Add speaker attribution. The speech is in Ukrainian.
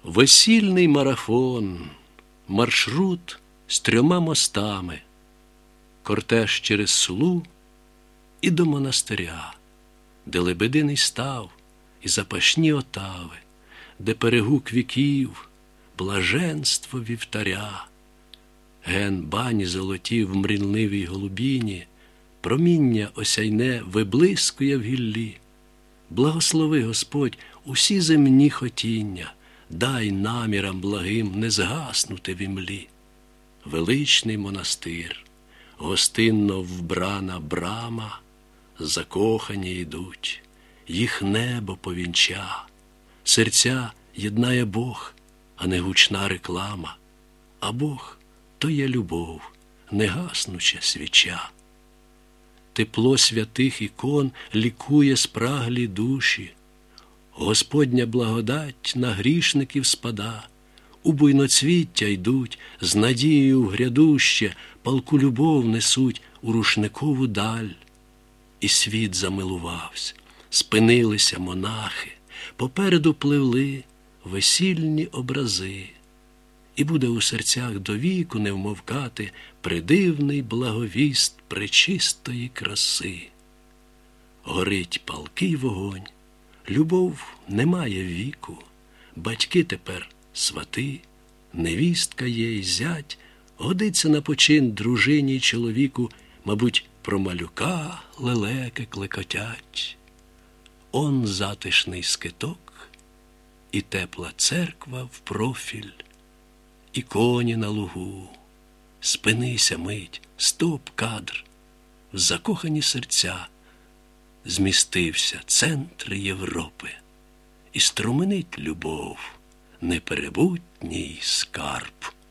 Speaker 1: Весільний марафон, маршрут з 3 мостами, кортеж через Сулу і до монастиря, де лебединий став і запашні отави, де перегук віків, блаженство вівтаря. Ген бані золоті в мрінливій голубіні, проміння осяйне виблискує в гіллі. Благослови, Господь, усі земні хотіння, дай намірам благим не згаснути в імлі. Величний монастир, гостинно вбрана брама, закохані йдуть, їх небо повінча. Серця єднає Бог, а не гучна реклама. А Бог – то є любов, негаснуча свіча. Тепло святих ікон лікує спраглі душі. Господня благодать на грішників спада. У буйноцвіття йдуть, з надією в грядуще, палку любов несуть у рушникову даль. І світ замилувався, спинилися монахи, попереду пливли весільні образи. І буде у серцях до віку не вмовкати придивний благовіст пречистої краси. Горить палкий вогонь, любов не має віку, батьки тепер свати, невістка є й зять, годиться на почин дружині й чоловіку, мабуть, про малюка лелеки клекотять. Он затишний скиток, і тепла церква в профіль, і коні на лугу. Спинися мить, стоп, кадр. В закохані серця змістився центр Європи. І струменить любов, неперебутній скарб.